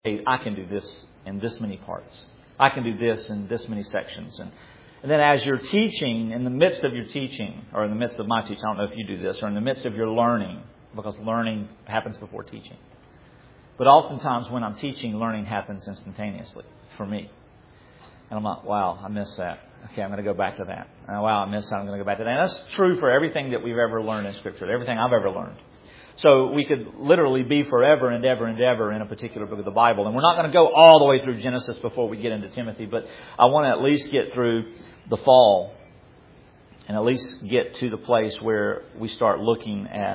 hey, I can do this in this many parts. I can do this in this many sections. And then as you're teaching, in the midst of your teaching, or in the midst of my teaching, I don't know if you do this, or in the midst of your learning, because learning happens before teaching. But oftentimes when I'm teaching, learning happens instantaneously for me. And I'm like, wow, I missed that. Okay, I'm going to go back to that. Wow, I missed that. I'm going to go back to that. And that's true for everything that we've ever learned in Scripture, everything I've ever learned. So we could literally be forever and ever and ever in a particular book of the Bible. And we're not going to go all the way through Genesis before we get into Timothy, but I want to at least get through the fall and at least get to the place where we start looking at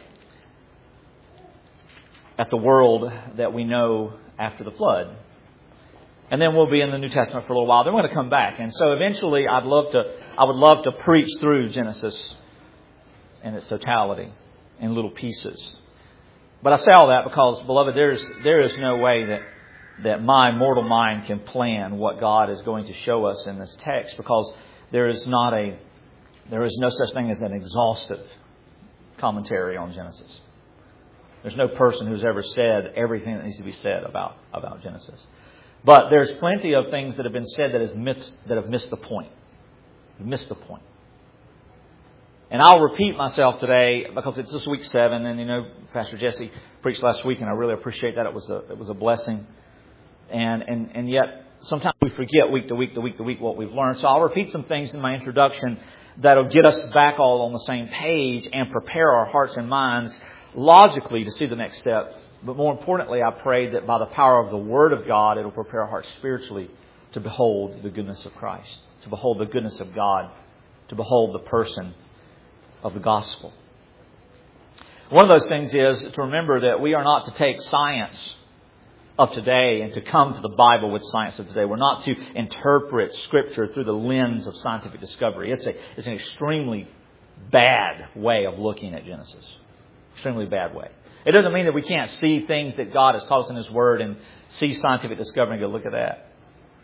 the world that we know after the flood. And then we'll be in the New Testament for a little while. Then we're going to come back. And so eventually I would love to preach through Genesis in its totality in little pieces. But I say all that because, beloved, there is no way that my mortal mind can plan what God is going to show us in this text, because there is no such thing as an exhaustive commentary on Genesis. There's no person who's ever said everything that needs to be said about Genesis. But there's plenty of things that have been said that have missed the point. Missed the point. And I'll repeat myself today because it's just week 7, and Pastor Jesse preached last week, and I really appreciate that. It was a blessing. And yet sometimes we forget week to week what we've learned. So I'll repeat some things in my introduction that'll get us back all on the same page and prepare our hearts and minds logically to see the next step. But more importantly, I pray that by the power of the Word of God, it'll prepare our hearts spiritually to behold the goodness of Christ, to behold the goodness of God, to behold the person of the gospel. One of those things is to remember that we are not to take science of today and to come to the Bible with science of today. We're not to interpret Scripture through the lens of scientific discovery. It's an extremely bad way of looking at Genesis. Extremely bad way. It doesn't mean that we can't see things that God has taught us in His Word and see scientific discovery and go, look at that.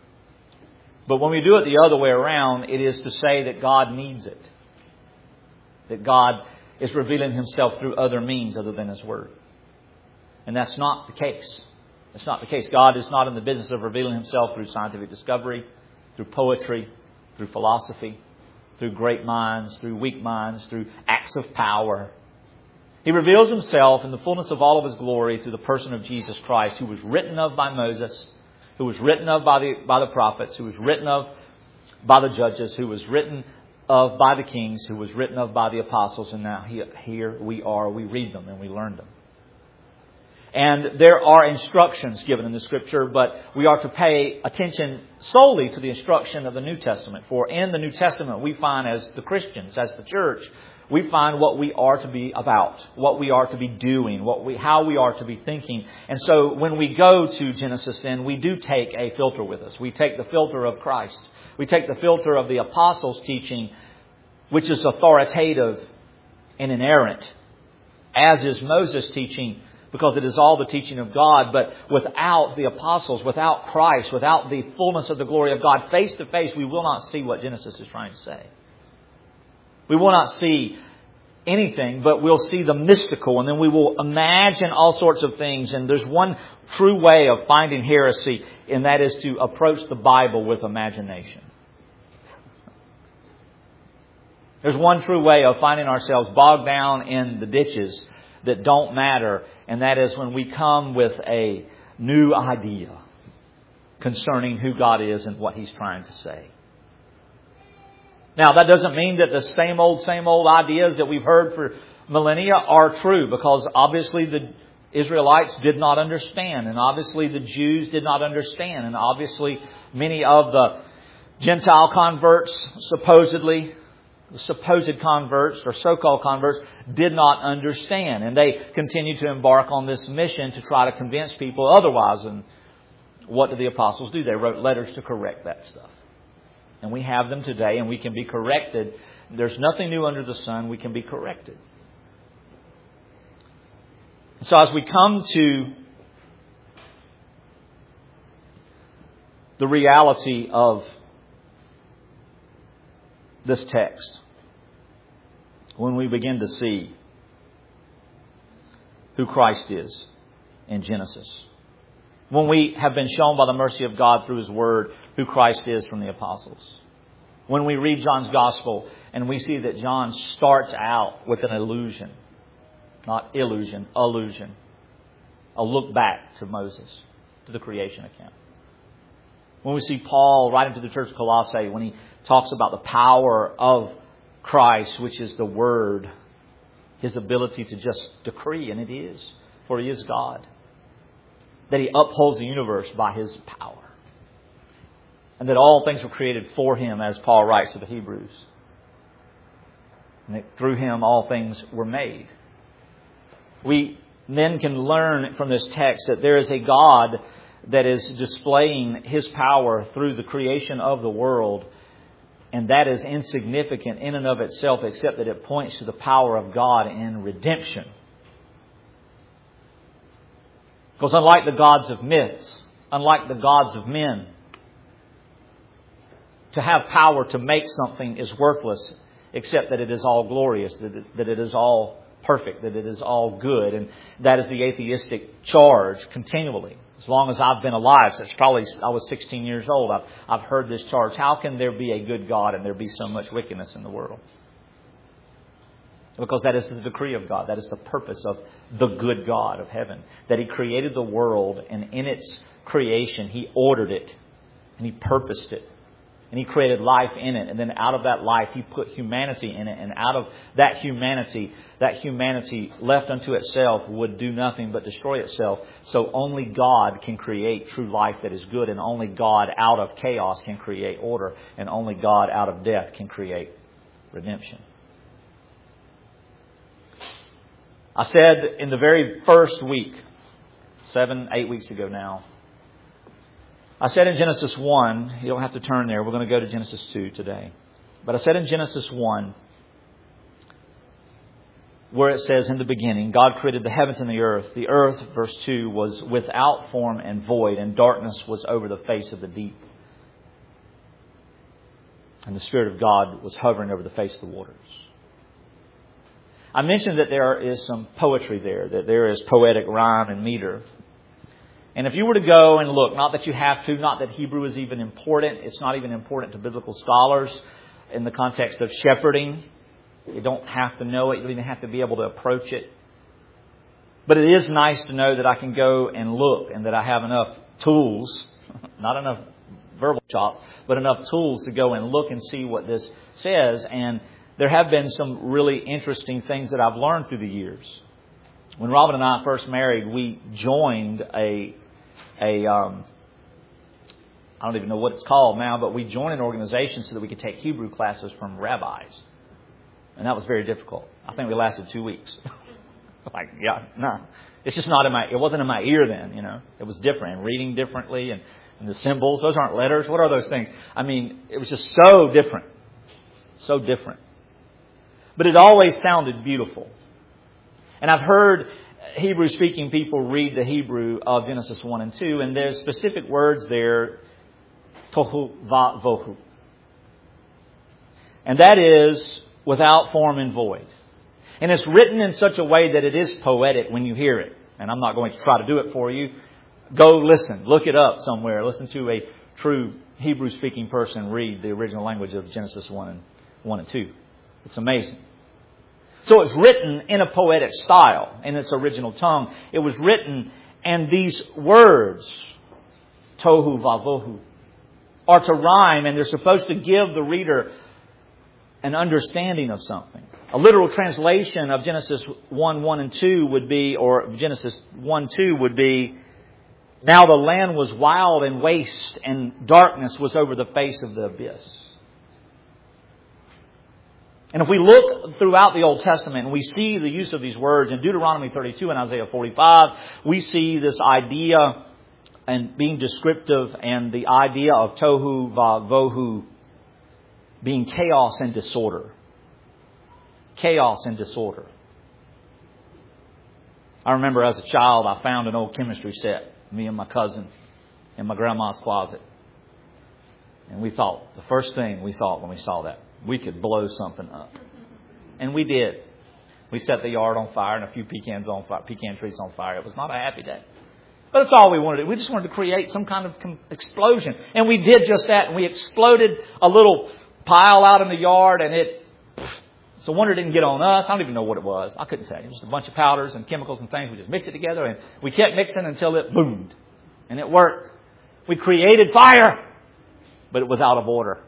But when we do it the other way around, it is to say that God needs it. That God is revealing Himself through other means other than His Word. And that's not the case. That's not the case. God is not in the business of revealing Himself through scientific discovery, through poetry, through philosophy, through great minds, through weak minds, through acts of power. He reveals Himself in the fullness of all of His glory through the person of Jesus Christ, who was written of by Moses, who was written of by the prophets, who was written of by the judges, who was written of by the kings, who was written of by the apostles, and now here we are, we read them and we learn them. And there are instructions given in the Scripture, but we are to pay attention solely to the instruction of the New Testament. For in the New Testament we find, as the Christians, as the church, we find what we are to be about, what we are to be doing, how we are to be thinking. And so when we go to Genesis, then we do take a filter with us. We take the filter of Christ. We take the filter of the apostles' teaching, which is authoritative and inerrant, as is Moses' teaching, because it is all the teaching of God. But without the apostles, without Christ, without the fullness of the glory of God, face to face, we will not see what Genesis is trying to say. We will not see anything, but we'll see the mystical, and then we will imagine all sorts of things. And there's one true way of finding heresy, and that is to approach the Bible with imagination. There's one true way of finding ourselves bogged down in the ditches that don't matter, and that is when we come with a new idea concerning who God is and what He's trying to say. Now, that doesn't mean that the same old ideas that we've heard for millennia are true, because obviously the Israelites did not understand, and obviously the Jews did not understand, and obviously many of the Gentile converts, supposedly, the supposed converts or so-called converts, did not understand. And they continued to embark on this mission to try to convince people otherwise. And what did the apostles do? They wrote letters to correct that stuff. And we have them today, and we can be corrected. There's nothing new under the sun. We can be corrected. So as we come to the reality of this text, when we begin to see who Christ is in Genesis, When we have been shown by the mercy of God through His Word who Christ is from the apostles. When we read John's Gospel and we see that John starts out with an illusion. Not illusion, allusion. A look back to Moses, to the creation account. When we see Paul writing to the church of Colossae, when he talks about the power of Christ, which is the Word, His ability to just decree, and it is, for He is God. That He upholds the universe by His power. And that all things were created for Him, as Paul writes to the Hebrews. And that through Him all things were made. We then can learn from this text that there is a God that is displaying His power through the creation of the world. And that is insignificant in and of itself, except that it points to the power of God in redemption. Because unlike the gods of myths, unlike the gods of men, to have power to make something is worthless, except that it is all glorious, that it is all perfect, that it is all good. And that is the atheistic charge continually. As long as I've been alive, since probably I was 16 years old, I've heard this charge. How can there be a good God and there be so much wickedness in the world? Because that is the decree of God. That is the purpose of the good God of heaven. That He created the world, and in its creation He ordered it and He purposed it. And He created life in it. And then out of that life He put humanity in it. And out of that humanity left unto itself would do nothing but destroy itself. So only God can create true life that is good. And only God out of chaos can create order. And only God out of death can create redemption. I said in the very first week, 7-8 weeks ago now, I said in Genesis 1, you don't have to turn there, we're going to go to Genesis 2 today. But I said in Genesis 1, where it says in the beginning, God created the heavens and the earth. The earth, verse 2, was without form and void, and darkness was over the face of the deep. And the Spirit of God was hovering over the face of the waters. I mentioned that there is some poetry there, that there is poetic rhyme and meter. And if you were to go and look, not that you have to, not that Hebrew is even important, it's not even important to biblical scholars in the context of shepherding. You don't have to know it, you don't even have to be able to approach it. But it is nice to know that I can go and look and that I have enough tools, not enough verbal chops, but enough tools to go and look and see what this says. And there have been some really interesting things that I've learned through the years. When Robin and I first married, we joined I don't even know what it's called now, but we joined an organization so that we could take Hebrew classes from rabbis. And that was very difficult. I think we lasted 2 weeks. It's just not it wasn't in my ear then, you know. It was different, and reading differently, and the symbols, those aren't letters. What are those things? I mean, it was just so different. So different. But it always sounded beautiful. And I've heard Hebrew-speaking people read the Hebrew of Genesis 1 and 2, and there's specific words there, tohu va vohu. And that is without form and void. And it's written in such a way that it is poetic when you hear it. And I'm not going to try to do it for you. Go listen. Look it up somewhere. Listen to a true Hebrew-speaking person read the original language of Genesis 1 and 2. It's amazing. So it's written in a poetic style, in its original tongue. It was written, and these words, tohu vavohu, are to rhyme, and they're supposed to give the reader an understanding of something. A literal translation of Genesis 1 and 2 would be, or Genesis 1:2 would be, now the land was wild and waste, and darkness was over the face of the abyss. And if we look throughout the Old Testament and we see the use of these words in Deuteronomy 32 and Isaiah 45, we see this idea and being descriptive, and the idea of tohu vavohu being chaos and disorder. Chaos and disorder. I remember as a child I found an old chemistry set, me and my cousin, in my grandma's closet. And we thought, the first thing we thought when we saw that, we could blow something up. And we did. We set the yard on fire and a few pecan trees on fire. It was not a happy day. But that's all we wanted to do. We just wanted to create some kind of explosion. And we did just that. And we exploded a little pile out in the yard. And it's a wonder it didn't get on us. I don't even know what it was. I couldn't tell you. Just a bunch of powders and chemicals and things. We just mixed it together. And we kept mixing until it boomed. And it worked. We created fire. But it was out of order.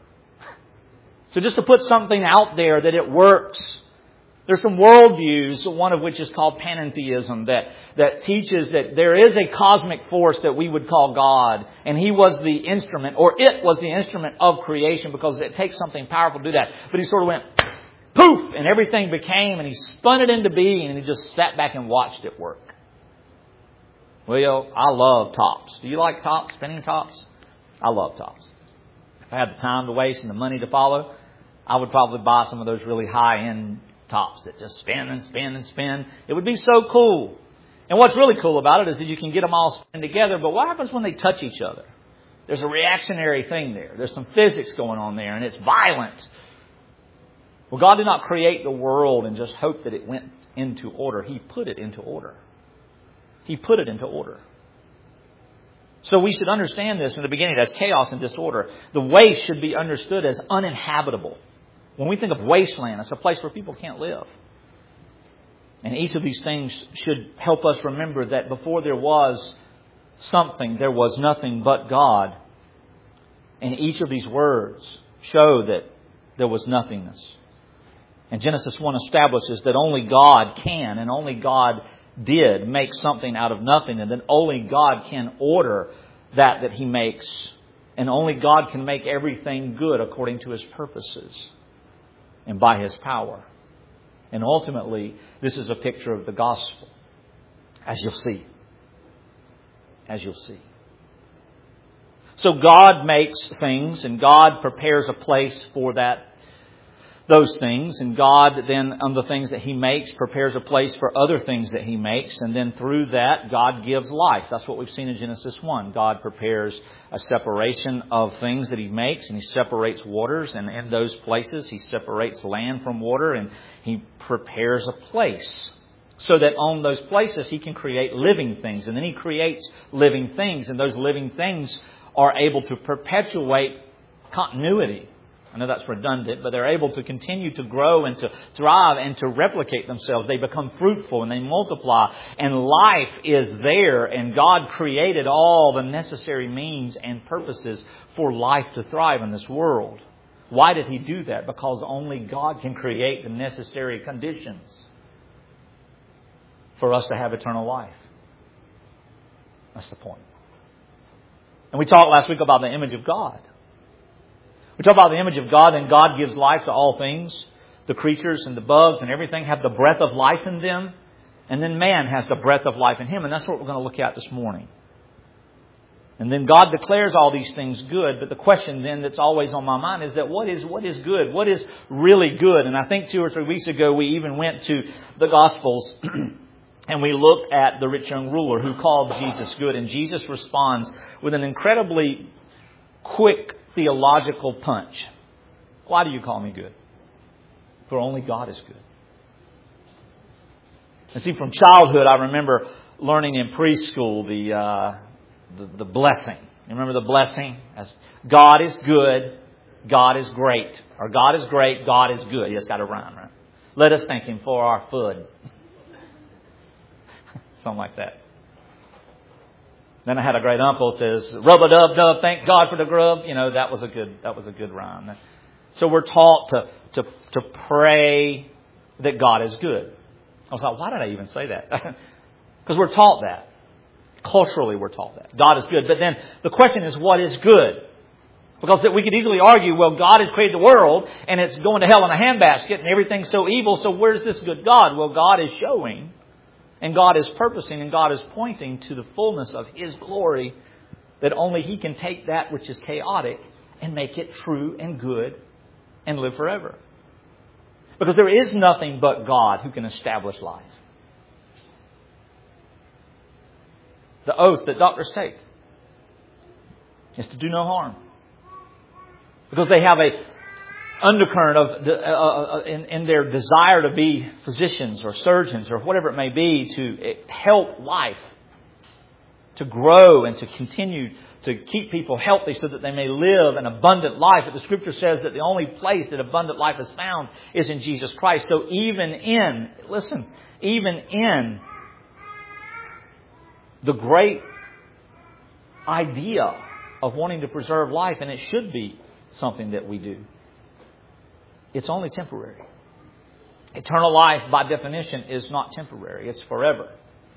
So just to put something out there that it works. There's some worldviews, one of which is called panentheism, that teaches that there is a cosmic force that we would call God. And He was the instrument, or it was the instrument of creation, because it takes something powerful to do that. But He sort of went poof, and everything became, and He spun it into being, and He just sat back and watched it work. Well, I love tops. Do you like tops, spinning tops? I love tops. If I had the time to waste and the money to follow, I would probably buy some of those really high-end tops that just spin and spin and spin. It would be so cool. And what's really cool about it is that you can get them all spin together, but what happens when they touch each other? There's a reactionary thing there. There's some physics going on there, and it's violent. Well, God did not create the world and just hope that it went into order. He put it into order. He put it into order. So we should understand this in the beginning as chaos and disorder. The waste should be understood as uninhabitable. When we think of wasteland, it's a place where people can't live. And each of these things should help us remember that before there was something, there was nothing but God. And each of these words show that there was nothingness. And Genesis 1 establishes that only God can and only God did make something out of nothing. And that only God can order that He makes. And only God can make everything good according to His purposes and by His power. And ultimately, this is a picture of the gospel, as you'll see. As you'll see. So God makes things, and God prepares a place for those things. And God then, on the things that He makes, prepares a place for other things that He makes. And then through that, God gives life. That's what we've seen in Genesis 1. God prepares a separation of things that He makes, and He separates waters. And in those places, He separates land from water, and He prepares a place so that on those places He can create living things. And then He creates living things, and those living things are able to perpetuate continuity. I know that's redundant, but they're able to continue to grow and to thrive and to replicate themselves. They become fruitful and they multiply, and life is there, and God created all the necessary means and purposes for life to thrive in this world. Why did He do that? Because only God can create the necessary conditions for us to have eternal life. That's the point. And we talked last week about the image of God. We talk about the image of God, and God gives life to all things. The creatures and the bugs and everything have the breath of life in them. And then man has the breath of life in him. And that's what we're going to look at this morning. And then God declares all these things good. But the question then that's always on my mind is that what is good? What is really good? And I think 2 or 3 weeks ago we even went to the Gospels and we looked at the rich young ruler who called Jesus good. And Jesus responds with an incredibly quick theological punch. Why do you call me good? For only God is good. And see, from childhood, I remember learning in preschool the blessing. You remember the blessing? As God is good, God is great. Or God is great, God is good. It's got to rhyme, right? Let us thank Him for our food. Something like that. Then I had a great uncle says, rub-a-dub-dub, thank God for the grub. You know, that was a good rhyme. So we're taught to pray that God is good. I was like, why did I even say that? Because we're taught that. Culturally, we're taught that. God is good. But then the question is, what is good? Because we could easily argue, well, God has created the world and it's going to hell in a handbasket and everything's so evil. So where's this good God? Well, God is showing and God is purposing and God is pointing to the fullness of His glory, that only He can take that which is chaotic and make it true and good and live forever. Because there is nothing but God who can establish life. The oath that doctors take is to do no harm. Because they have a undercurrent of in their desire to be physicians or surgeons or whatever it may be, to help life, to grow and to continue to keep people healthy so that they may live an abundant life. But the Scripture says that the only place that abundant life is found is in Jesus Christ. So even in the great idea of wanting to preserve life, and it should be something that we do, it's only temporary. Eternal life, by definition, is not temporary. It's forever.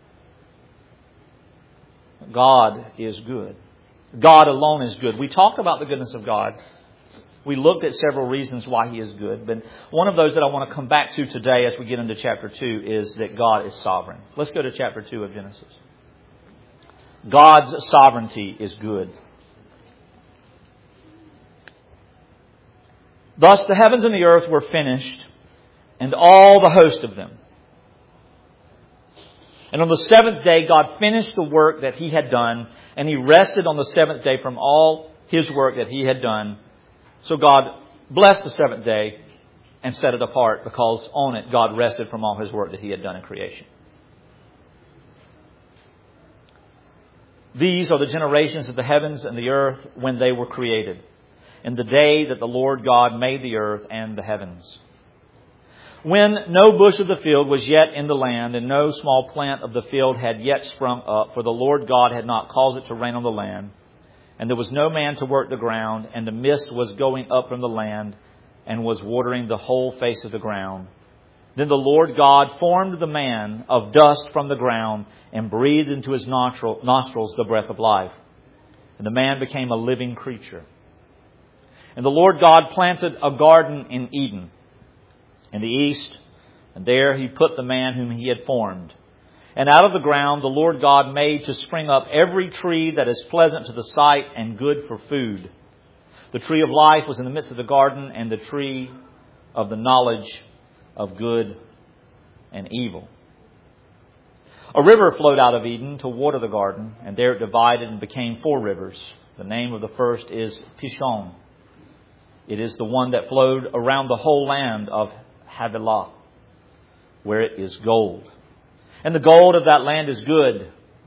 God is good. God alone is good. We talked about the goodness of God. We looked at several reasons why He is good. But one of those that I want to come back to today as we get into chapter 2 is that God is sovereign. Let's go to chapter 2 of Genesis. God's sovereignty is good. Thus the heavens and the earth were finished, and all the host of them. And on the seventh day, God finished the work that He had done, and He rested on the seventh day from all His work that He had done. So God blessed the seventh day and set it apart, because on it God rested from all His work that He had done in creation. These are the generations of the heavens and the earth when they were created, in the day that the Lord God made the earth and the heavens. When no bush of the field was yet in the land, and no small plant of the field had yet sprung up, for the Lord God had not caused it to rain on the land, and there was no man to work the ground, and the mist was going up from the land, and was watering the whole face of the ground. Then the Lord God formed the man of dust from the ground, and breathed into his nostrils the breath of life. And the man became a living creature. And the Lord God planted a garden in Eden, in the east, and there He put the man whom He had formed. And out of the ground the Lord God made to spring up every tree that is pleasant to the sight and good for food. The tree of life was in the midst of the garden, and the tree of the knowledge of good and evil. A river flowed out of Eden to water the garden, and there it divided and became 4 rivers. The name of the first is Pishon. It is the one that flowed around the whole land of Havilah, where it is gold. And the gold of that land is good.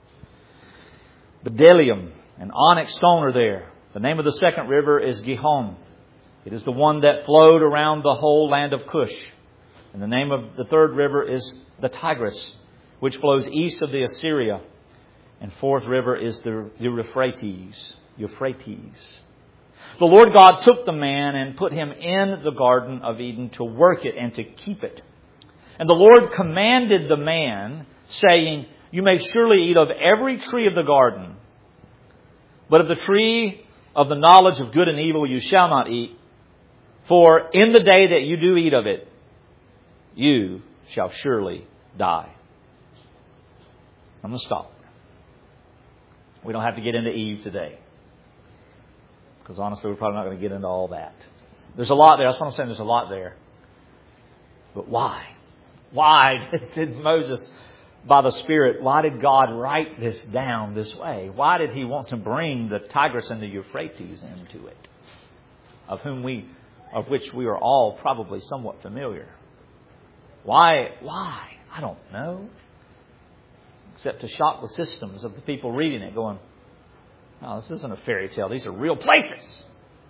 Bdellium and onyx stone are there. The name of the second river is Gihon. It is the one that flowed around the whole land of Cush. And the name of the third river is the Tigris, which flows east of the Assyria. And fourth river is the Euphrates. The Lord God took the man and put him in the Garden of Eden to work it and to keep it. And the Lord commanded the man, saying, "You may surely eat of every tree of the garden, but of the tree of the knowledge of good and evil you shall not eat. For in the day that you do eat of it, you shall surely die." I'm going to stop. We don't have to get into Eve today, because honestly, we're probably not going to get into all that. There's a lot there. That's what I'm saying. There's a lot there. But why? Why did Moses, by the Spirit, why did God write this down this way? Why did He want to bring the Tigris and the Euphrates into it, of which we are all probably somewhat familiar? Why? I don't know. Except to shock the systems of the people reading it, going, "Oh, this isn't a fairy tale. These are real places."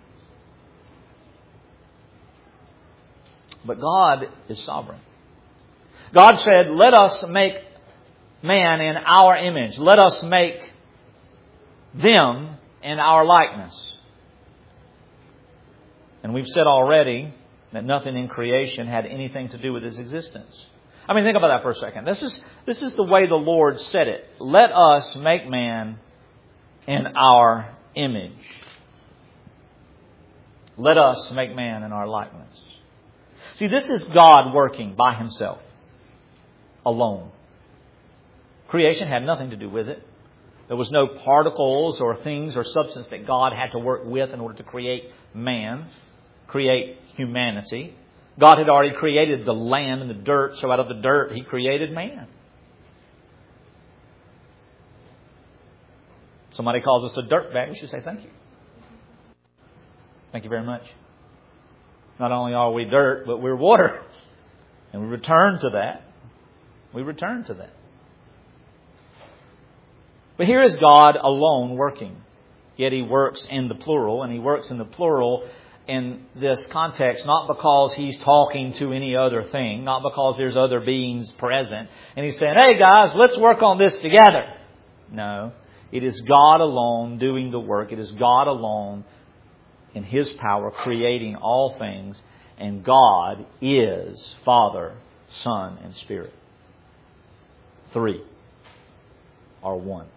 But God is sovereign. God said, "Let us make man in our image. Let us make them in our likeness." And we've said already that nothing in creation had anything to do with His existence. I mean, think about that for a second. This is the way the Lord said it. Let us make man in our image. Let us make man in our likeness. See, this is God working by Himself, alone. Creation had nothing to do with it. There was no particles or things or substance that God had to work with in order to create man, create humanity. God had already created the land and the dirt, so out of the dirt He created man. Somebody calls us a dirtbag, we should say thank you. Thank you very much. Not only are we dirt, but we're water. And we return to that. But here is God alone working. Yet He works in the plural, and He works in the plural in this context, not because He's talking to any other thing, not because there's other beings present, and He's saying, hey guys, let's work on this together. No, it is God alone doing the work. It is God alone in His power creating all things, and God is Father, Son, and Spirit. 3 are one.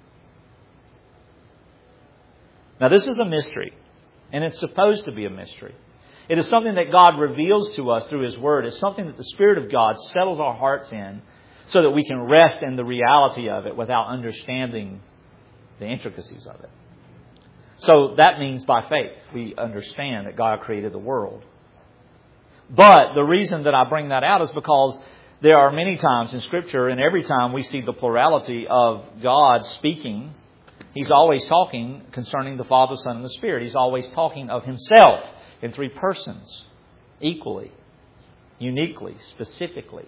Now this is a mystery. And it's supposed to be a mystery. It is something that God reveals to us through His Word. It's something that the Spirit of God settles our hearts in so that we can rest in the reality of it without understanding the intricacies of it. So that means by faith we understand that God created the world. But the reason that I bring that out is because there are many times in Scripture, and every time we see the plurality of God speaking, He's always talking concerning the Father, Son, and the Spirit. He's always talking of Himself in 3 persons, equally, uniquely, specifically,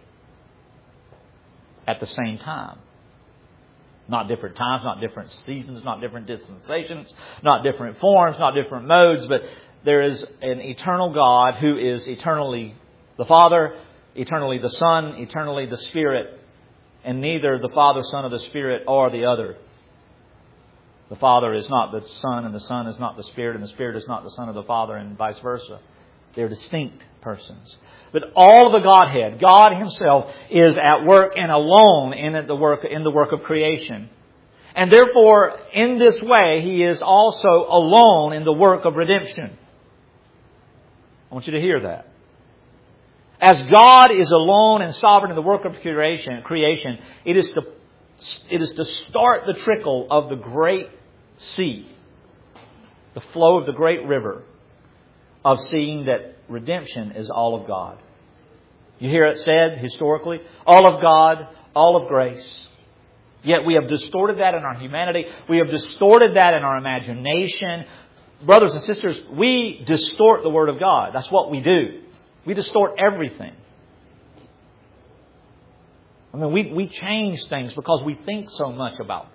at the same time. Not different times, not different seasons, not different dispensations, not different forms, not different modes, but there is an eternal God who is eternally the Father, eternally the Son, eternally the Spirit, and neither the Father, Son, or the Spirit are the other. The Father is not the Son, and the Son is not the Spirit, and the Spirit is not the Son of the Father, and vice versa. They're distinct persons. But all of the Godhead, God Himself, is at work and alone in the work of creation. And therefore, in this way, He is also alone in the work of redemption. I want you to hear that. As God is alone and sovereign in the work of creation, it is to start the trickle of the great sea, the flow of the great river, of seeing that redemption is all of God. You hear it said historically, all of God, all of grace. Yet we have distorted that in our humanity. We have distorted that in our imagination. Brothers and sisters, we distort the Word of God. That's what we do. We distort everything. I mean, we change things because we think so much about them.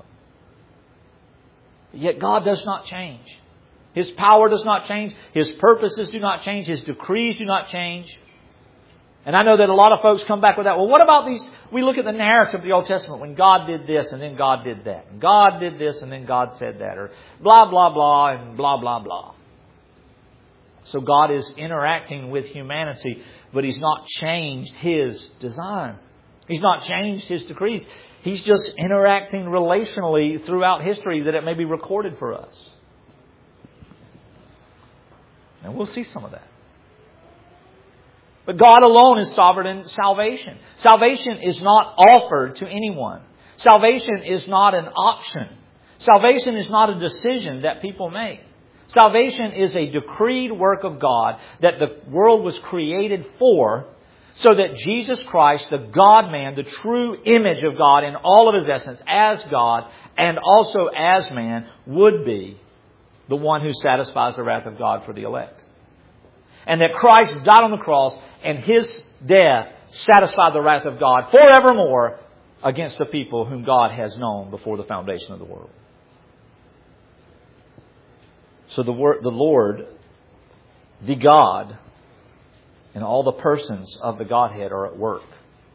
Yet God does not change. His power does not change. His purposes do not change. His decrees do not change. And I know that a lot of folks come back with that. Well, what about these? We look at the narrative of the Old Testament when God did this and then God did that. And God did this and then God said that. Or blah, blah, blah and blah, blah, blah. So God is interacting with humanity, but He's not changed His design. He's not changed His decrees. He's just interacting relationally throughout history that it may be recorded for us. And we'll see some of that. But God alone is sovereign in salvation. Salvation is not offered to anyone. Salvation is not an option. Salvation is not a decision that people make. Salvation is a decreed work of God that the world was created for, so that Jesus Christ, the God-man, the true image of God in all of His essence, as God and also as man, would be the one who satisfies the wrath of God for the elect. And that Christ died on the cross and His death satisfied the wrath of God forevermore against the people whom God has known before the foundation of the world. So the Lord, the God, and all the persons of the Godhead are at work,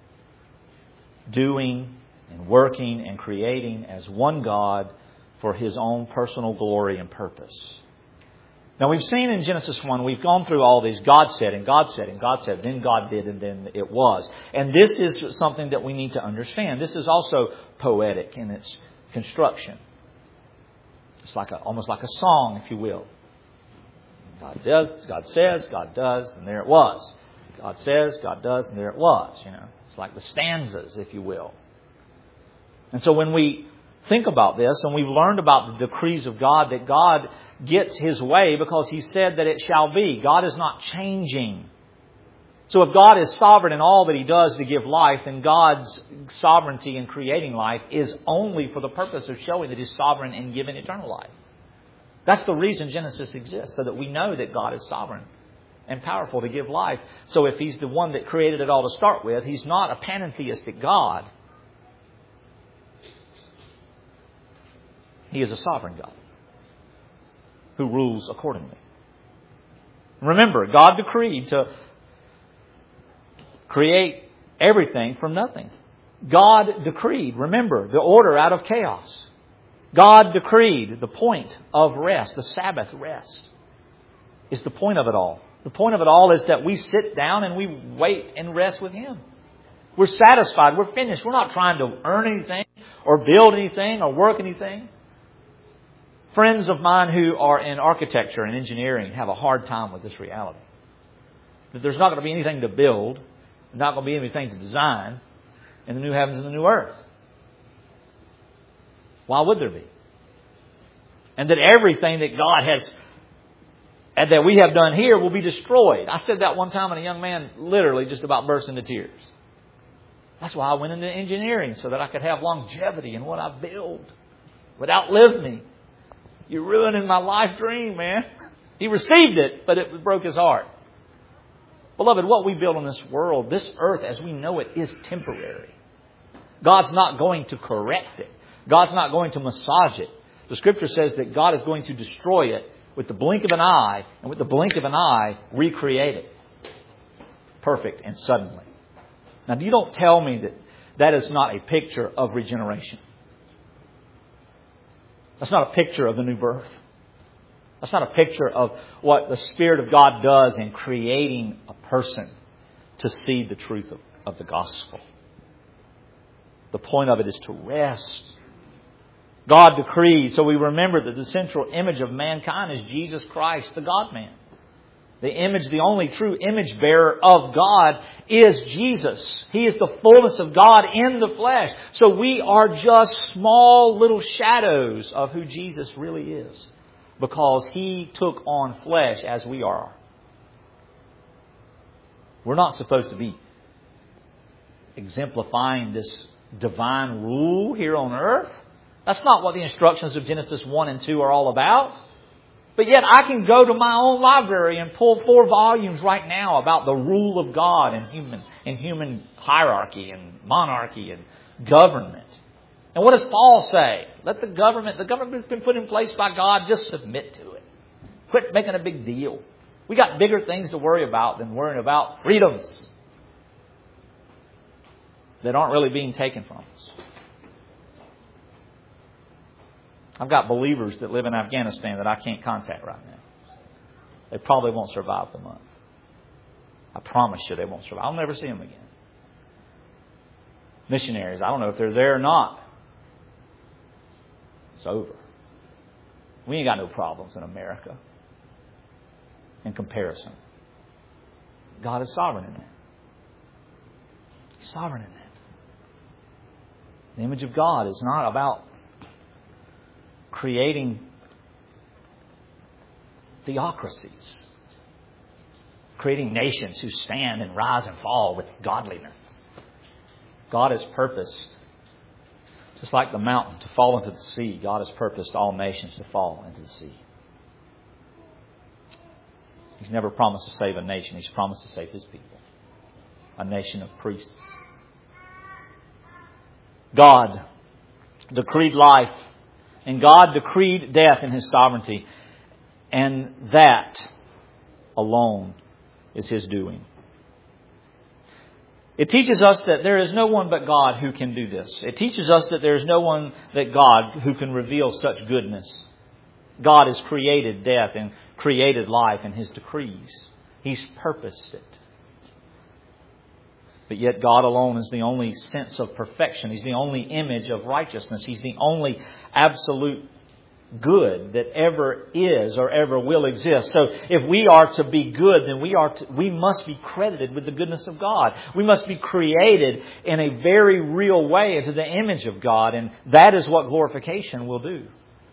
doing and working and creating as one God for His own personal glory and purpose. Now we've seen in Genesis 1, we've gone through all these God said and God said and God said, then God did and then it was. And this is something that we need to understand. This is also poetic in its construction. It's like almost like a song, if you will. God does, God says, God does, and there it was. God says, God does, and there it was. It's like the stanzas, if you will. And so when we think about this, and we've learned about the decrees of God, that God gets His way because He said that it shall be. God is not changing. So if God is sovereign in all that He does to give life, then God's sovereignty in creating life is only for the purpose of showing that He's sovereign in giving eternal life. That's the reason Genesis exists, so that we know that God is sovereign and powerful to give life. So if He's the one that created it all to start with, He's not a pantheistic God. He is a sovereign God who rules accordingly. Remember, God decreed to create everything from nothing. God decreed, remember, the order out of chaos. God decreed the point of rest, the Sabbath rest, is the point of it all. The point of it all is that we sit down and we wait and rest with Him. We're satisfied. We're finished. We're not trying to earn anything or build anything or work anything. Friends of mine who are in architecture and engineering have a hard time with this reality. That there's not going to be anything to build, not going to be anything to design in the new heavens and the new earth. Why would there be? And that everything that God has and that we have done here will be destroyed. I said that one time and a young man literally just about burst into tears. That's why I went into engineering, so that I could have longevity in what I build. Would outlive me. You're ruining my life dream, man. He received it, but it broke his heart. Beloved, what we build on this world, this earth as we know it, is temporary. God's not going to correct it. God's not going to massage it. The Scripture says that God is going to destroy it with the blink of an eye, and with the blink of an eye, recreate it. Perfect and suddenly. Now, you don't tell me that that is not a picture of regeneration. That's not a picture of the new birth. That's not a picture of what the Spirit of God does in creating a person to see the truth of the gospel. The point of it is to rest. God decreed, so we remember that the central image of mankind is Jesus Christ, the God-man. The image, the only true image bearer of God is Jesus. He is the fullness of God in the flesh. So we are just small little shadows of who Jesus really is, because He took on flesh as we are. We're not supposed to be exemplifying this divine rule here on earth. That's not what the instructions of Genesis 1 and 2 are all about. But yet I can go to my own library and pull 4 volumes right now about the rule of God and human hierarchy and monarchy and government. And what does Paul say? Let the government that's been put in place by God, just submit to it. Quit making a big deal. We got bigger things to worry about than worrying about freedoms that aren't really being taken from us. I've got believers that live in Afghanistan that I can't contact right now. They probably won't survive the month. I promise you they won't survive. I'll never see them again. Missionaries, I don't know if they're there or not. It's over. We ain't got no problems in America in comparison. God is sovereign in that. He's sovereign in that. The image of God is not about creating theocracies, creating nations who stand and rise and fall with godliness. God has purposed, just like the mountain to fall into the sea, God has purposed all nations to fall into the sea. He's never promised to save a nation. He's promised to save His people, a nation of priests. God decreed life, and God decreed death in His sovereignty. And that alone is His doing. It teaches us that there is no one but God who can do this. It teaches us that there is no one but God who can reveal such goodness. God has created death and created life in His decrees. He's purposed it. But yet God alone is the only sense of perfection. He's the only image of righteousness. He's the only absolute good that ever is or ever will exist. So if we are to be good, then we must be credited with the goodness of God. We must be created in a very real way into the image of God. And that is what glorification will do.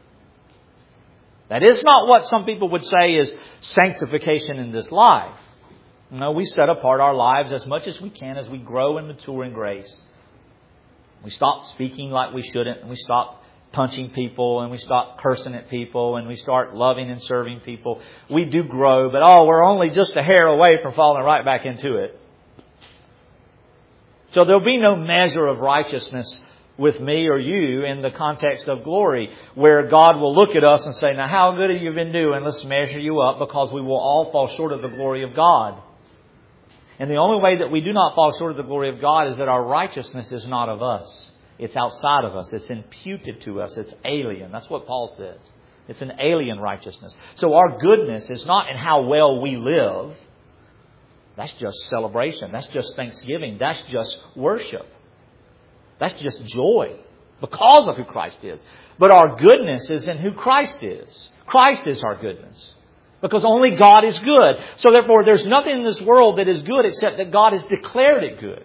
That is not what some people would say is sanctification in this life. No, we set apart our lives as much as we can as we grow and mature in grace. We stop speaking like we shouldn't, and we stop punching people, and we stop cursing at people, and we start loving and serving people. We do grow, but we're only just a hair away from falling right back into it. So there'll be no measure of righteousness with me or you in the context of glory, where God will look at us and say, now how good have you been doing? Let's measure you up, because we will all fall short of the glory of God. And the only way that we do not fall short of the glory of God is that our righteousness is not of us. It's outside of us. It's imputed to us. It's alien. That's what Paul says. It's an alien righteousness. So our goodness is not in how well we live. That's just celebration. That's just thanksgiving. That's just worship. That's just joy because of who Christ is. But our goodness is in who Christ is. Christ is our goodness. Because only God is good. So therefore, there's nothing in this world that is good except that God has declared it good.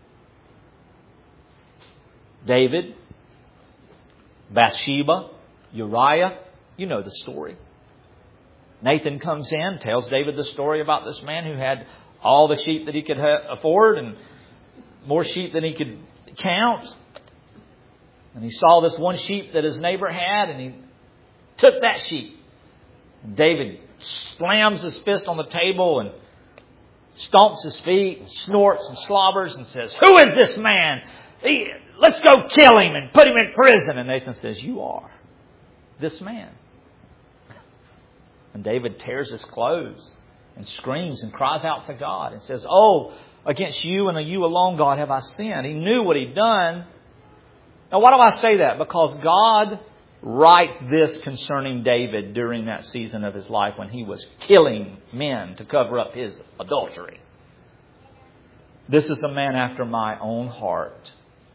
David, Bathsheba, Uriah, you know the story. Nathan comes in, tells David the story about this man who had all the sheep that he could afford and more sheep than he could count. And he saw this one sheep that his neighbor had, and he took that sheep. And David slams his fist on the table and stomps his feet and snorts and slobbers and says, "Who is this man? Let's go kill him and put him in prison." And Nathan says, "You are this man." And David tears his clothes and screams and cries out to God and says, "Oh, against you and you alone, God, have I sinned." He knew what he'd done. Now, why do I say that? Because God writes this concerning David during that season of his life when he was killing men to cover up his adultery. This is a man after my own heart.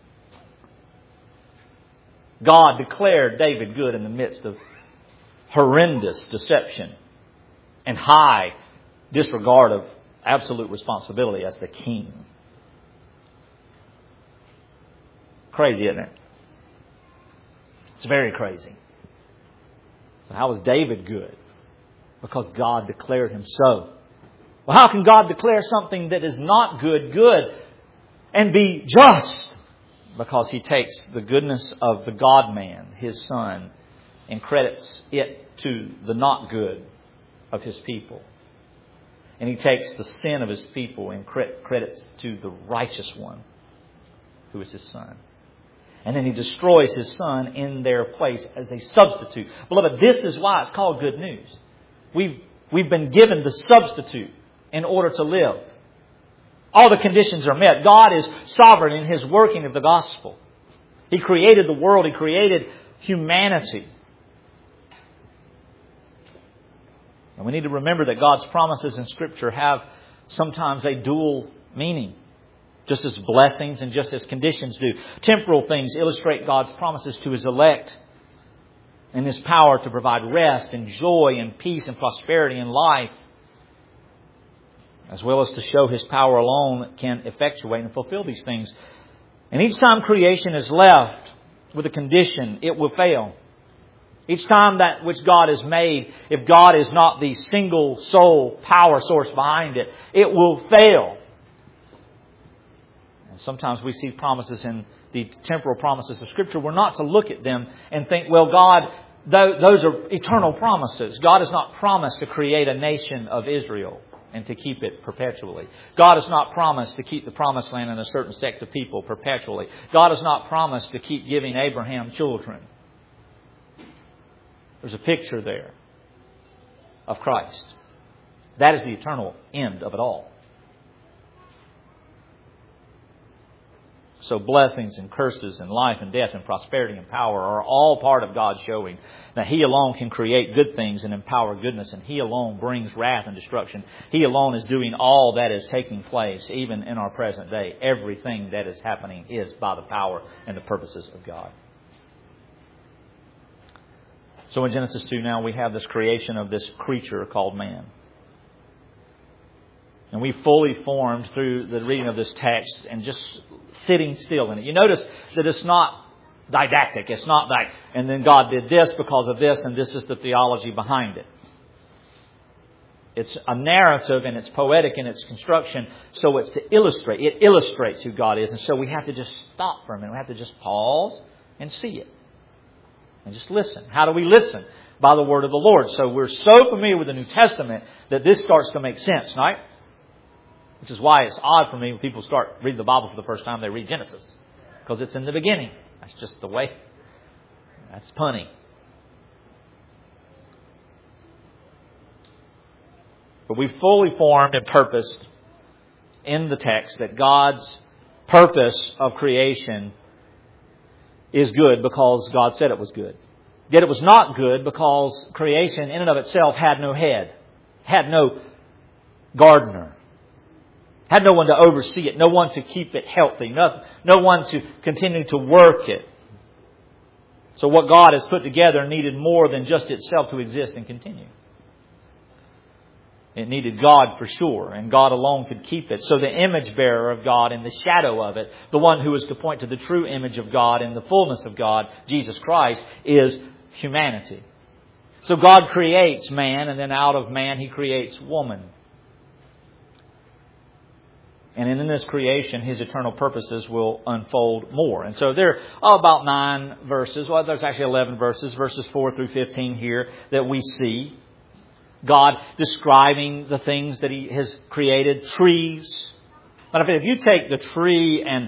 God declared David good in the midst of horrendous deception and high disregard of absolute responsibility as the king. Crazy, isn't it? It's very crazy. So how was David good? Because God declared him so. Well, how can God declare something that is not good, good and be just? Because He takes the goodness of the God-man, His Son, and credits it to the not good of His people. And He takes the sin of His people and credits to the righteous one, who is His Son. And then He destroys His Son in their place as a substitute. Beloved, this is why it's called good news. We've been given the substitute in order to live. All the conditions are met. God is sovereign in His working of the gospel. He created the world. He created humanity. And we need to remember that God's promises in Scripture have sometimes a dual meaning. Just as blessings and just as conditions do. Temporal things illustrate God's promises to His elect and His power to provide rest and joy and peace and prosperity in life, as well as to show His power alone can effectuate and fulfill these things. And each time creation is left with a condition, it will fail. Each time that which God has made, if God is not the single sole power source behind it, it will fail. And sometimes we see promises in the temporal promises of Scripture. We're not to look at them and think, well, God, those are eternal promises. God has not promised to create a nation of Israel and to keep it perpetually. God has not promised to keep the promised land in a certain sect of people perpetually. God has not promised to keep giving Abraham children. There's a picture there of Christ. That is the eternal end of it all. So blessings and curses and life and death and prosperity and power are all part of God showing that He alone can create good things and empower goodness, and He alone brings wrath and destruction. He alone is doing all that is taking place, even in our present day. Everything that is happening is by the power and the purposes of God. So in Genesis 2 now we have this creation of this creature called man. And we fully formed through the reading of this text and just sitting still in it. You notice that it's not didactic. It's not like, and then God did this because of this, and this is the theology behind it. It's a narrative, and it's poetic in its construction, so it's to illustrate. It illustrates who God is. And so we have to just stop for a minute. We have to just pause and see it. And just listen. How do we listen? By the word of the Lord. So we're so familiar with the New Testament that this starts to make sense, right? Which is why it's odd for me when people start reading the Bible for the first time, they read Genesis. Because it's in the beginning. That's just the way. That's punny. But we fully formed and purposed in the text that God's purpose of creation is good because God said it was good. Yet it was not good because creation in and of itself had no head, had no gardener, had no one to oversee it, no one to keep it healthy, no one to continue to work it. So what God has put together needed more than just itself to exist and continue. It needed God for sure, and God alone could keep it. So the image bearer of God and the shadow of it, the one who is to point to the true image of God and the fullness of God, Jesus Christ, is humanity. So God creates man, and then out of man He creates woman. And in this creation, His eternal purposes will unfold more. And so there are about 9 verses. Well, there's actually 11 verses, verses 4 through 15 here that we see God describing the things that He has created. Trees. But if you take the tree and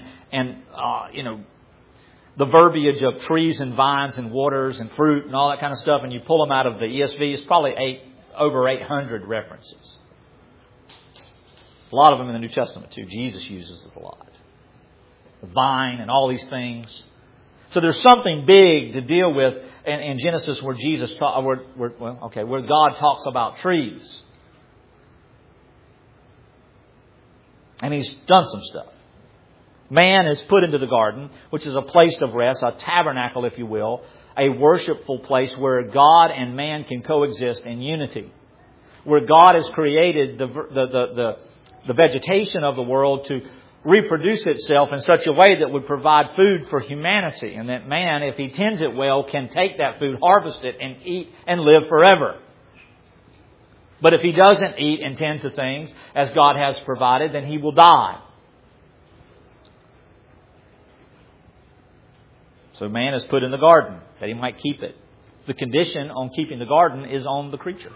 the verbiage of trees and vines and waters and fruit and all that kind of stuff, and you pull them out of the ESV, it's probably over 800 references. A lot of them in the New Testament too. Jesus uses it a lot. The vine and all these things. So there's something big to deal with in Genesis where where God talks about trees. And He's done some stuff. Man is put into the garden, which is a place of rest, a tabernacle, if you will, a worshipful place where God and man can coexist in unity. Where God has created the vegetation of the world to reproduce itself in such a way that would provide food for humanity. And that man, if he tends it well, can take that food, harvest it, and eat and live forever. But if he doesn't eat and tend to things as God has provided, then he will die. So man is put in the garden that he might keep it. The condition on keeping the garden is on the creature.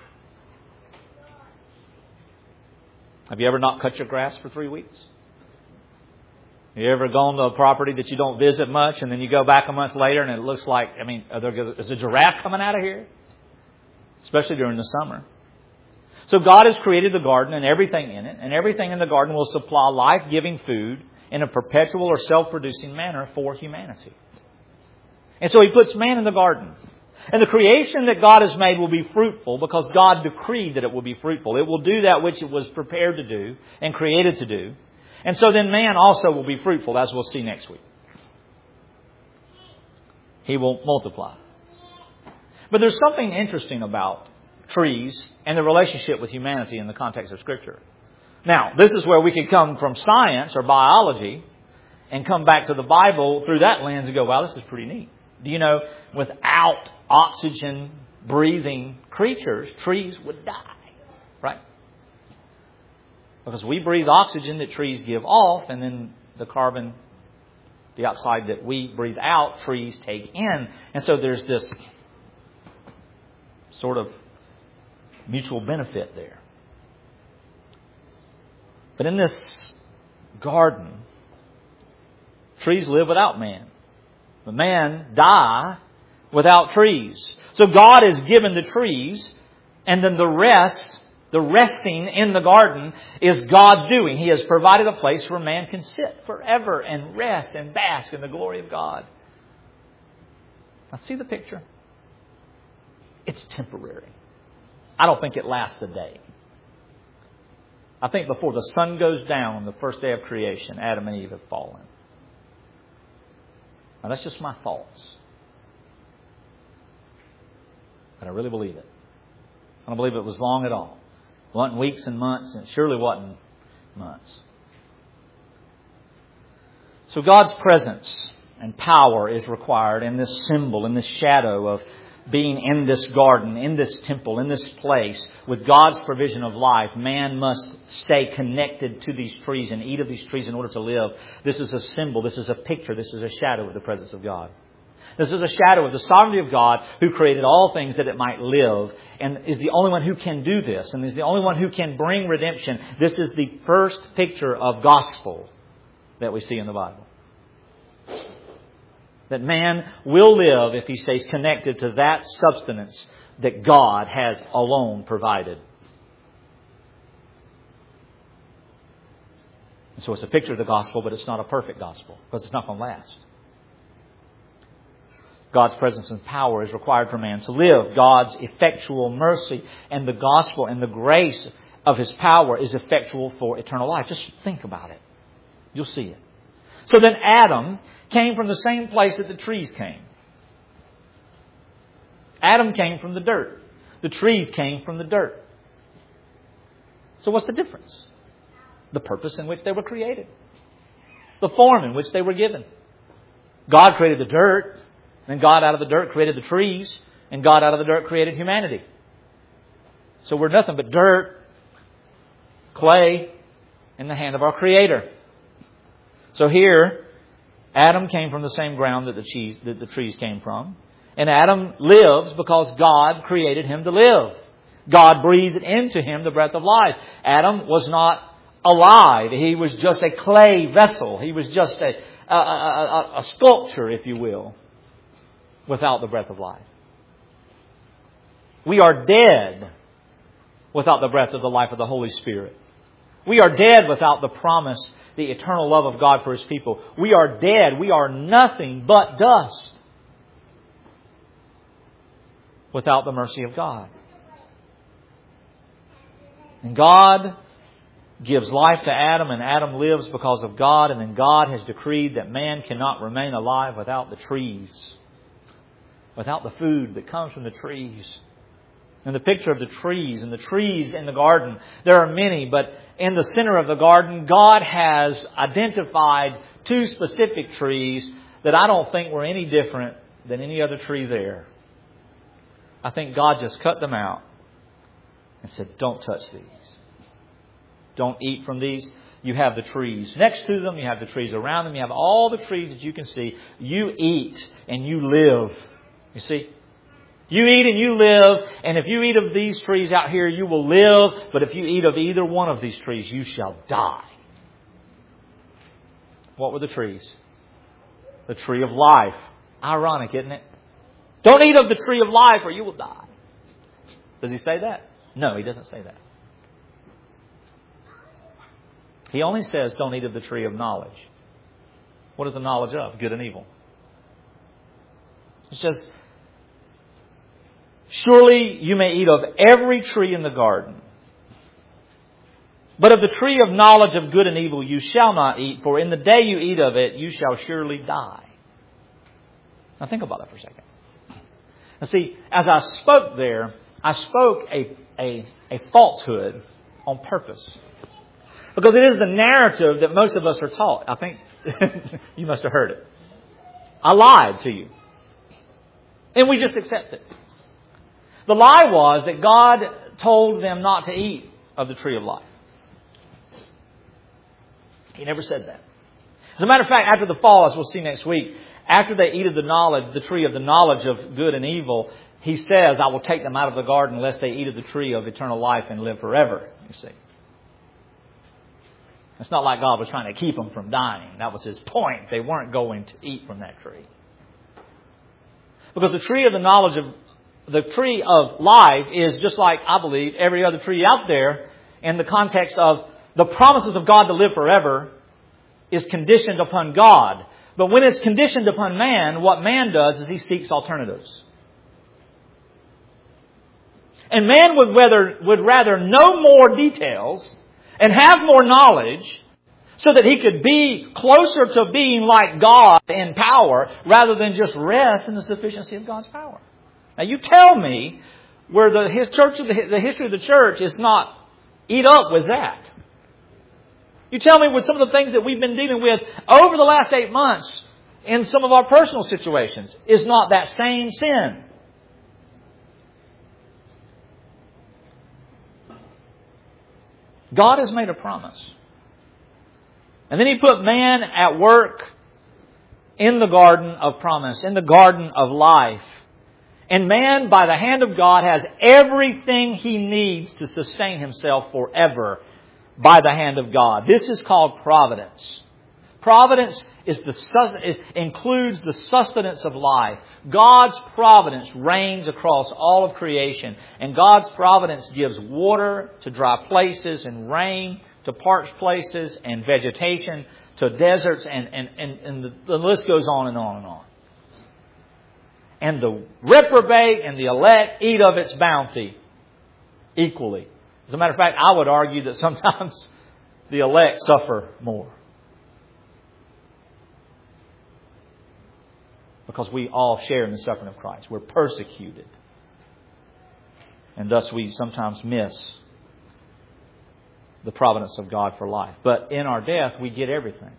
Have you ever not cut your grass for 3 weeks? Have you ever gone to a property that you don't visit much and then you go back a month later and it looks like, is a giraffe coming out of here? Especially during the summer. So God has created the garden and everything in it, and everything in the garden will supply life-giving food in a perpetual or self-producing manner for humanity. And so He puts man in the garden. And the creation that God has made will be fruitful because God decreed that it will be fruitful. It will do that which it was prepared to do and created to do. And so then man also will be fruitful, as we'll see next week. He will multiply. But there's something interesting about trees and the relationship with humanity in the context of Scripture. Now, this is where we can come from science or biology and come back to the Bible through that lens and go, wow, this is pretty neat. Do you know, without oxygen-breathing creatures, trees would die, right? Because we breathe oxygen that trees give off, and then the carbon dioxide that we breathe out, trees take in. And so there's this sort of mutual benefit there. But in this garden, trees live without man. But man die without trees. So God has given the trees, and then the resting in the garden is God's doing. He has provided a place where man can sit forever and rest and bask in the glory of God. Now see the picture? It's temporary. I don't think it lasts a day. I think before the sun goes down on the first day of creation, Adam and Eve have fallen. Now that's just my thoughts. But I really believe it. I don't believe it was long at all. It wasn't weeks and months, and it surely wasn't months. So God's presence and power is required in this symbol, in this shadow of being in this garden, in this temple, in this place. With God's provision of life, man must stay connected to these trees and eat of these trees in order to live. This is a symbol, this is a picture, this is a shadow of the presence of God. This is a shadow of the sovereignty of God who created all things that it might live, and is the only one who can do this, and is the only one who can bring redemption. This is the first picture of gospel that we see in the Bible. That man will live if he stays connected to that substance that God has alone provided. And so it's a picture of the gospel, but it's not a perfect gospel because it's not going to last. God's presence and power is required for man to live. God's effectual mercy and the gospel and the grace of His power is effectual for eternal life. Just think about it. You'll see it. So then Adam came from the same place that the trees came. Adam came from the dirt. The trees came from the dirt. So what's the difference? The purpose in which they were created. The form in which they were given. God created the dirt. And God out of the dirt created the trees. And God out of the dirt created humanity. So we're nothing but dirt, clay, in the hand of our Creator. So here, Adam came from the same ground that the trees came from. And Adam lives because God created him to live. God breathed into him the breath of life. Adam was not alive. He was just a clay vessel. He was just a sculpture, if you will, without the breath of life. We are dead without the breath of the life of the Holy Spirit. We are dead without the promise, the eternal love of God for His people. We are dead. We are nothing but dust without the mercy of God. And God gives life to Adam, and Adam lives because of God, and then God has decreed that man cannot remain alive without the trees, without the food that comes from the trees. And the picture of the trees and the trees in the garden, there are many, but in the center of the garden, God has identified two specific trees that I don't think were any different than any other tree there. I think God just cut them out and said, don't touch these. Don't eat from these. You have the trees next to them. You have the trees around them. You have all the trees that you can see. You eat and you live. You see? You eat and you live. And if you eat of these trees out here, you will live. But if you eat of either one of these trees, you shall die. What were the trees? The tree of life. Ironic, isn't it? Don't eat of the tree of life or you will die. Does He say that? No, He doesn't say that. He only says don't eat of the tree of knowledge. What is the knowledge of? Good and evil. It says, surely you may eat of every tree in the garden. But of the tree of knowledge of good and evil you shall not eat, for in the day you eat of it, you shall surely die. Now think about that for a second. Now see, as I spoke there, I spoke a falsehood on purpose. Because it is the narrative that most of us are taught. I think you must have heard it. I lied to you. And we just accept it. The lie was that God told them not to eat of the tree of life. He never said that. As a matter of fact, after the fall, as we'll see next week, after they eat of the tree of the knowledge of good and evil, He says, I will take them out of the garden lest they eat of the tree of eternal life and live forever. You see. It's not like God was trying to keep them from dying. That was His point. They weren't going to eat from that tree. Because the tree of life is just like, I believe, every other tree out there in the context of the promises of God to live forever is conditioned upon God. But when it's conditioned upon man, what man does is he seeks alternatives. And man would rather know more details and have more knowledge so that he could be closer to being like God in power rather than just rest in the sufficiency of God's power. Now you tell me where the history of the church is not eat up with that. You tell me with some of the things that we've been dealing with over the last 8 months in some of our personal situations is not that same sin. God has made a promise. And then He put man at work in the garden of promise, in the garden of life. And man, by the hand of God, has everything he needs to sustain himself forever by the hand of God. This is called providence. Providence includes the sustenance of life. God's providence reigns across all of creation. And God's providence gives water to dry places and rain to parched places and vegetation to deserts. And the list goes on and on and on. And the reprobate and the elect eat of its bounty equally. As a matter of fact, I would argue that sometimes the elect suffer more. Because we all share in the suffering of Christ. We're persecuted. And thus we sometimes miss the providence of God for life. But in our death, we get everything.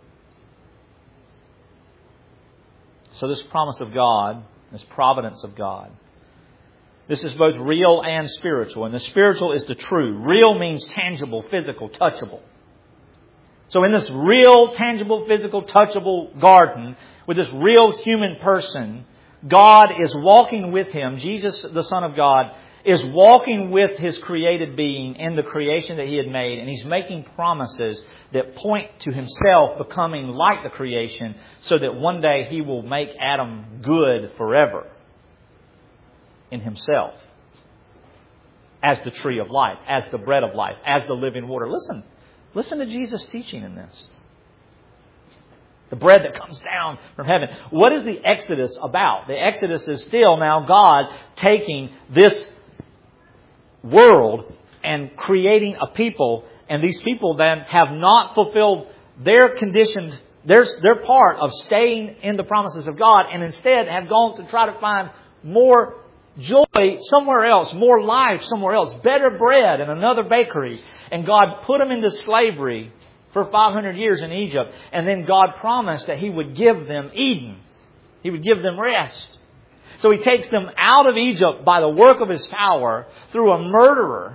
So this promise of God, this providence of God, this is both real and spiritual. And the spiritual is the true. Real means tangible, physical, touchable. So in this real, tangible, physical, touchable garden, with this real human person, God is walking with him. Jesus, the Son of God, is walking with His created being in the creation that He had made. And He's making promises that point to Himself becoming like the creation so that one day He will make Adam good forever in Himself. As the tree of life, as the bread of life, as the living water. Listen to Jesus' teaching in this. The bread that comes down from heaven. What is the Exodus about? The Exodus is still now God taking this world and creating a people. And these people then have not fulfilled their conditions, their part of staying in the promises of God, and instead have gone to try to find more joy somewhere else, more life somewhere else, better bread in another bakery. And God put them into slavery for 500 years in Egypt. And then God promised that He would give them Eden. He would give them rest. So He takes them out of Egypt by the work of His power through a murderer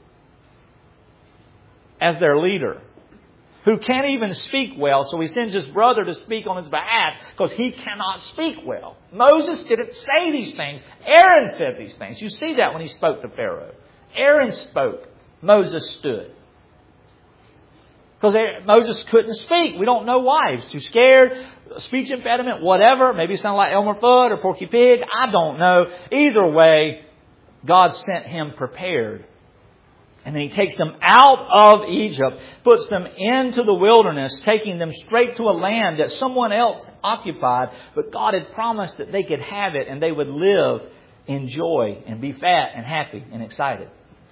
as their leader, who can't even speak well. So He sends His brother to speak on his behalf because he cannot speak well. Moses didn't say these things. Aaron said these things. You see that when he spoke to Pharaoh. Aaron spoke. Moses stood. Because Moses couldn't speak. We don't know why. He was too scared. Speech impediment, whatever. Maybe it sounded like Elmer Fudd or Porky Pig. I don't know. Either way, God sent him prepared. And then He takes them out of Egypt, puts them into the wilderness, taking them straight to a land that someone else occupied. But God had promised that they could have it and they would live in joy and be fat and happy and excited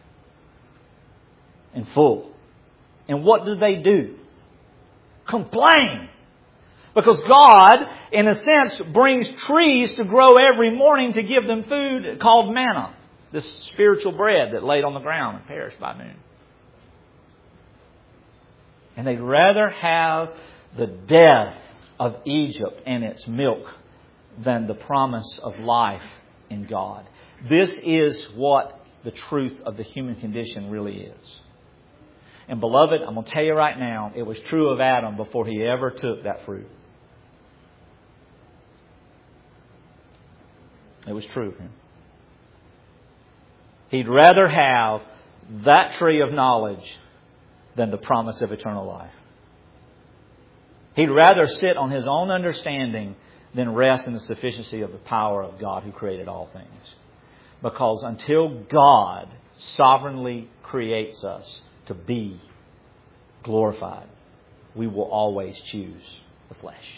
and full. And what do? Complain. Because God, in a sense, brings trees to grow every morning to give them food called manna. This spiritual bread that laid on the ground and perished by noon. And they'd rather have the death of Egypt and its milk than the promise of life in God. This is what the truth of the human condition really is. And beloved, I'm going to tell you right now, it was true of Adam before he ever took that fruit. It was true of him. He'd rather have that tree of knowledge than the promise of eternal life. He'd rather sit on his own understanding than rest in the sufficiency of the power of God who created all things. Because until God sovereignly creates us to be glorified, we will always choose the flesh.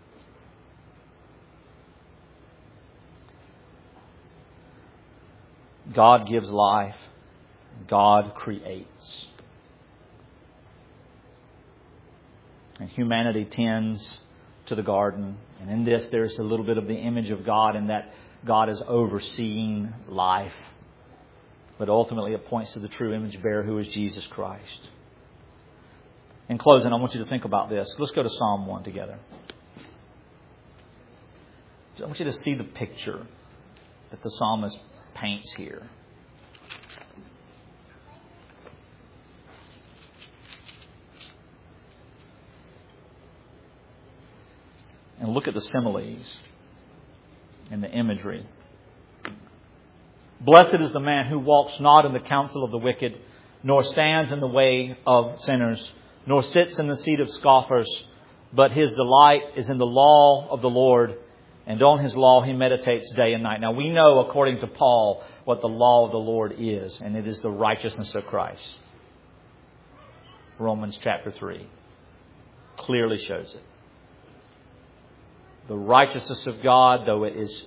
God gives life. God creates. And humanity tends to the garden. And in this, there's a little bit of the image of God in that God is overseeing life. But ultimately, it points to the true image bearer who is Jesus Christ. In closing, I want you to think about this. Let's go to Psalm 1 together. I want you to see the picture that the psalmist paints here. And look at the similes and the imagery. Blessed is the man who walks not in the counsel of the wicked, nor stands in the way of sinners, nor sits in the seat of scoffers, but his delight is in the law of the Lord, and on his law he meditates day and night. Now we know, according to Paul, what the law of the Lord is, and it is the righteousness of Christ. Romans chapter 3 clearly shows it. The righteousness of God, though it is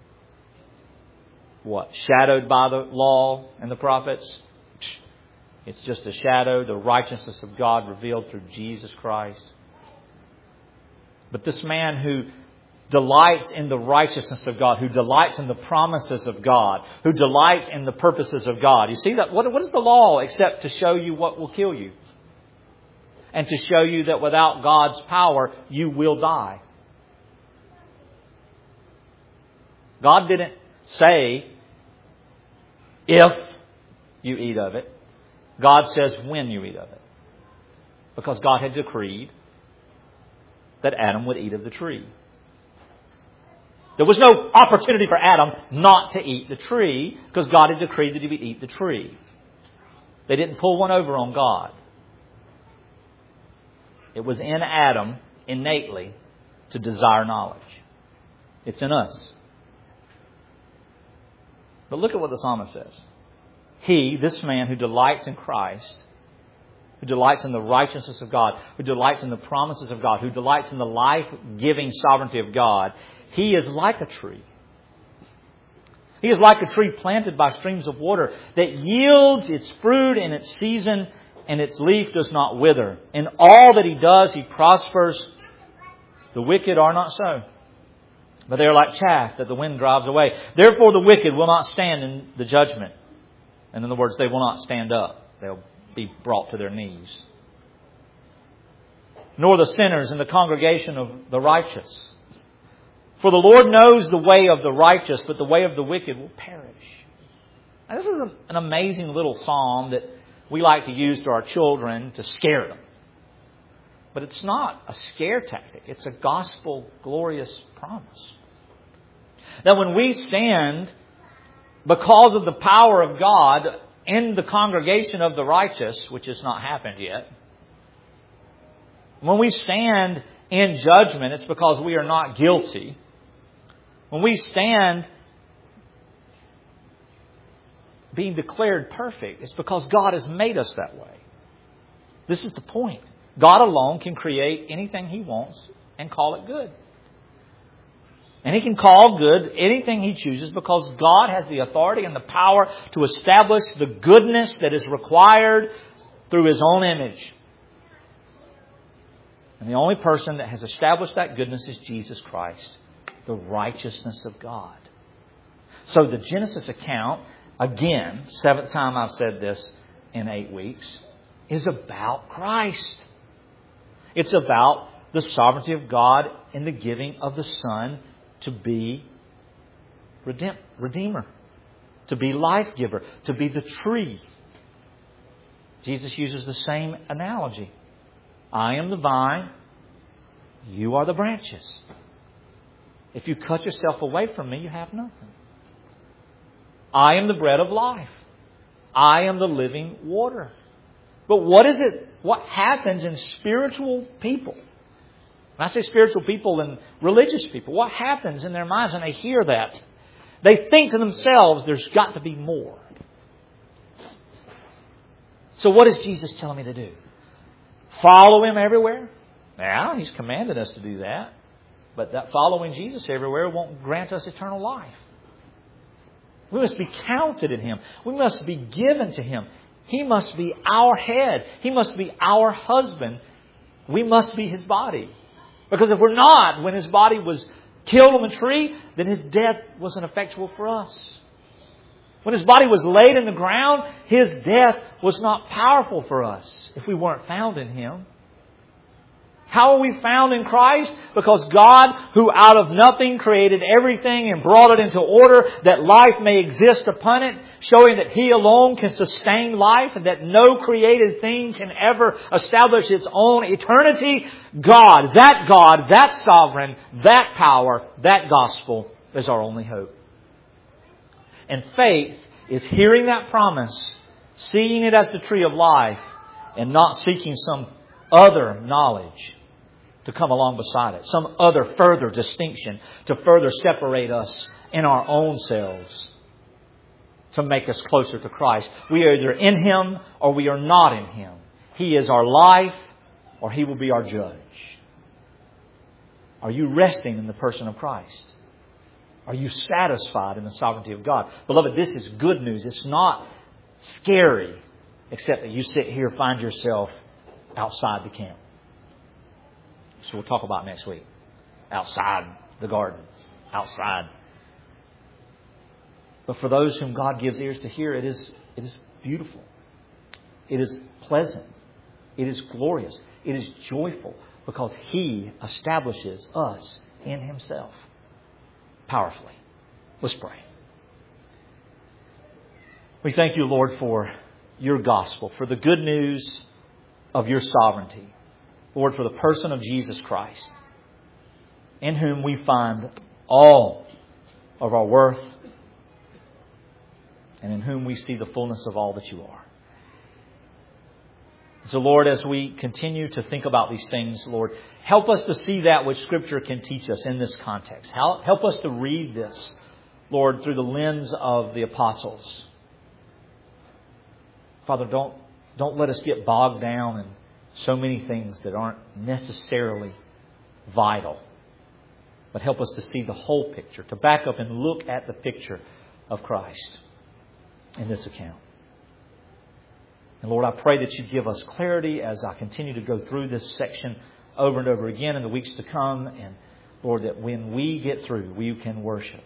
shadowed by the law and the prophets, it's just a shadow. The righteousness of God revealed through Jesus Christ. But this man who delights in the righteousness of God, who delights in the promises of God, who delights in the purposes of God. You see that? What is the law except to show you what will kill you? And to show you that without God's power, you will die. God didn't say, if you eat of it. God says when you eat of it. Because God had decreed that Adam would eat of the tree. There was no opportunity for Adam not to eat the tree, because God had decreed that he would eat the tree. They didn't pull one over on God. It was in Adam innately to desire knowledge. It's in us. But look at what the psalmist says. He, this man who delights in Christ, who delights in the righteousness of God, who delights in the promises of God, who delights in the life-giving sovereignty of God, he is like a tree. He is like a tree planted by streams of water that yields its fruit in its season, and its leaf does not wither. In all that he does, he prospers. The wicked are not so, but they are like chaff that the wind drives away. Therefore the wicked will not stand in the judgment. And in other words, they will not stand up. They'll be brought to their knees. Nor the sinners in the congregation of the righteous. For the Lord knows the way of the righteous, but the way of the wicked will perish. Now, this is an amazing little psalm that we like to use to our children to scare them. But it's not a scare tactic. It's a gospel glorious promise. That when we stand because of the power of God in the congregation of the righteous, which has not happened yet, when we stand in judgment, it's because we are not guilty. When we stand being declared perfect, it's because God has made us that way. This is the point. God alone can create anything He wants and call it good. And He can call good anything He chooses, because God has the authority and the power to establish the goodness that is required through His own image. And the only person that has established that goodness is Jesus Christ, the righteousness of God. So the Genesis account, again, 7th time I've said this in 8 weeks, is about Christ. It's about the sovereignty of God in the giving of the Son to be Redeemer, to be life giver, to be the tree. Jesus uses the same analogy. I am the vine, you are the branches. If you cut yourself away from me, you have nothing. I am the bread of life. I am the living water. But what is it? What happens in spiritual people? When I say spiritual people and religious people, what happens in their minds when they hear that? They think to themselves, there's got to be more. So what is Jesus telling me to do? Follow Him everywhere? Yeah, He's commanded us to do that. But that following Jesus everywhere won't grant us eternal life. We must be counted in Him. We must be given to Him. He must be our head. He must be our husband. We must be His body. Because if we're not, when His body was killed on the tree, then His death wasn't effectual for us. When His body was laid in the ground, His death was not powerful for us if we weren't found in Him. How are we found in Christ? Because God, who out of nothing created everything and brought it into order that life may exist upon it, showing that He alone can sustain life and that no created thing can ever establish its own eternity. God, that sovereign, that power, that gospel is our only hope. And faith is hearing that promise, seeing it as the tree of life, and not seeking some other knowledge to come along beside it. Some other further distinction to further separate us in our own selves to make us closer to Christ. We are either in Him or we are not in Him. He is our life or He will be our judge. Are you resting in the person of Christ? Are you satisfied in the sovereignty of God? Beloved, this is good news. It's not scary, except that you sit here, find yourself outside the camp. So we'll talk about next week. Outside the gardens. Outside. But for those whom God gives ears to hear, it is beautiful. It is pleasant. It is glorious. It is joyful because He establishes us in Himself powerfully. Let's pray. We thank You, Lord, for Your gospel, for the good news of Your sovereignty. Lord, for the person of Jesus Christ, in whom we find all of our worth and in whom we see the fullness of all that You are. So, Lord, as we continue to think about these things, Lord, help us to see that which Scripture can teach us in this context. Help us to read this, Lord, through the lens of the apostles. Father, don't let us get bogged down in so many things that aren't necessarily vital. But help us to see the whole picture, to back up and look at the picture of Christ in this account. And Lord, I pray that You give us clarity as I continue to go through this section over and over again in the weeks to come. And Lord, that when we get through, we can worship.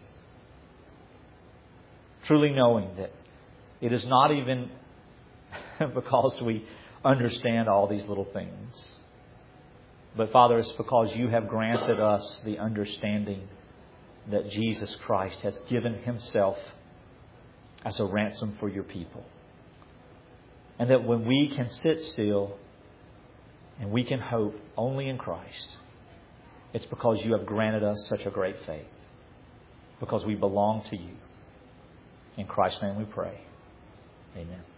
Truly knowing that it is not even because we understand all these little things. But Father, it's because You have granted us the understanding that Jesus Christ has given Himself as a ransom for Your people. And that when we can sit still and we can hope only in Christ, it's because You have granted us such a great faith. Because we belong to You. In Christ's name we pray. Amen.